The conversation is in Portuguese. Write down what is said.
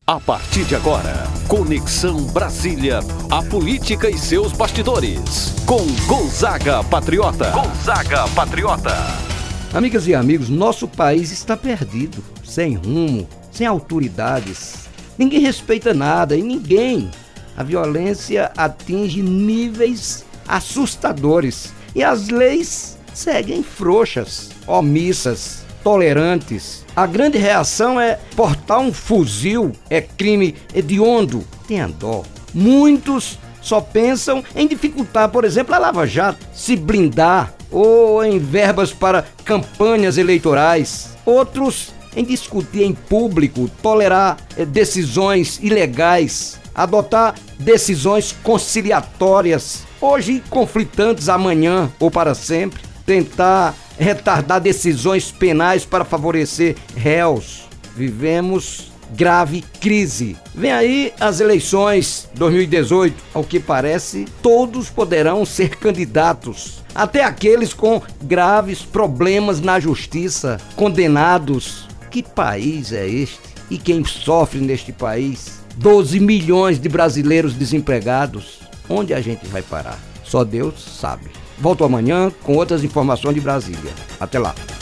A partir de agora, Conexão Brasília, a política e seus bastidores, com Gonzaga Patriota. Gonzaga Patriota. Amigas e amigos, nosso país está perdido, sem rumo, sem autoridades. Ninguém respeita nada e ninguém. A violência atinge níveis assustadores e as leis seguem frouxas, omissas, tolerantes. A grande reação é portar um fuzil, é crime hediondo. Tenha dó. Muitos só pensam em dificultar, por exemplo, a Lava Jato, se blindar ou em verbas para campanhas eleitorais. Outros em discutir em público, tolerar decisões ilegais, adotar decisões conciliatórias, hoje conflitantes, amanhã ou para sempre, tentar retardar decisões penais para favorecer réus. Vivemos grave crise. Vem aí as eleições 2018. Ao que parece, todos poderão ser candidatos. Até aqueles com graves problemas na justiça, condenados. Que país é este? E quem sofre neste país? 12 milhões de brasileiros desempregados. Onde a gente vai parar? Só Deus sabe. Volto amanhã com outras informações de Brasília. Até lá.